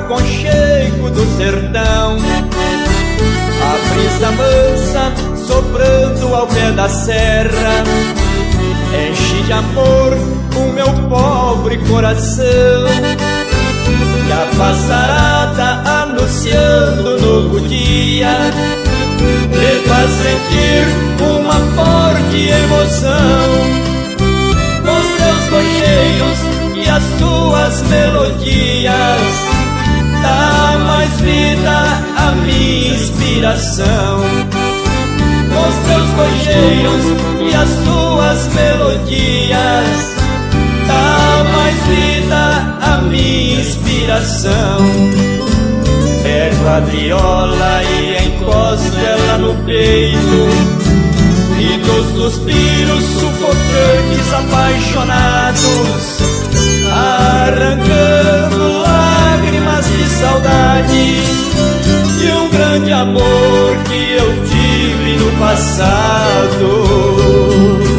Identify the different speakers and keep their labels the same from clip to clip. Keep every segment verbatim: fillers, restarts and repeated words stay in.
Speaker 1: aconchego do sertão. A brisa mansa soprando ao pé da serra enche de amor o meu pobre coração. E a passarada anunciando novo dia me faz sentir uma forte emoção. Os teus cocheios e as tuas melodias dá mais vida à minha inspiração. Os teus cocheios e as tuas melodias dá mais vida à minha inspiração. Pego a viola e encosto ela no peito e dos suspiros sufocantes apaixonados, arrancando lágrimas de saudade de um grande amor que eu tive no passado.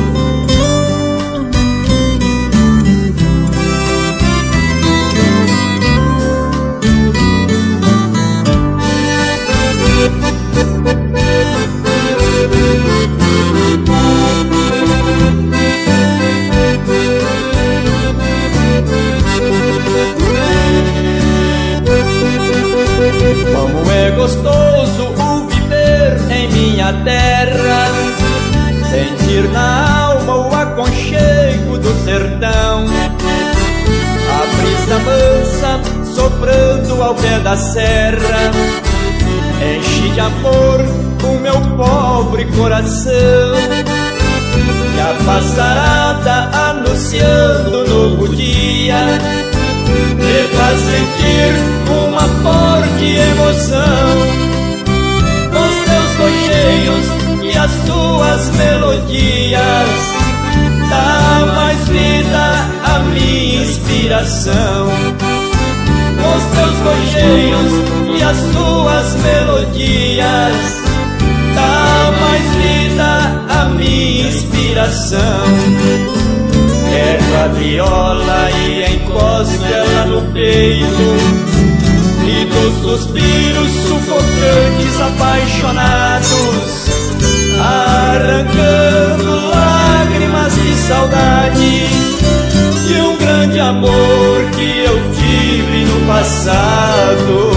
Speaker 1: Como é gostoso o viver em minha terra, sentir na alma o aconchego do sertão. A brisa mansa soprando ao pé da serra enche de amor o meu pobre coração. E a passarada anunciando novo dia me faz sentir uma forte emoção. Os teus cocheios e as tuas melodias dá mais vida à minha inspiração. Os teus cocheios e as tuas melodias dá mais vida à minha inspiração. Pego a viola e encosto ela no peito e dos suspiros sufocantes apaixonados, arrancando lágrimas de saudade de um grande amor que eu tive no passado.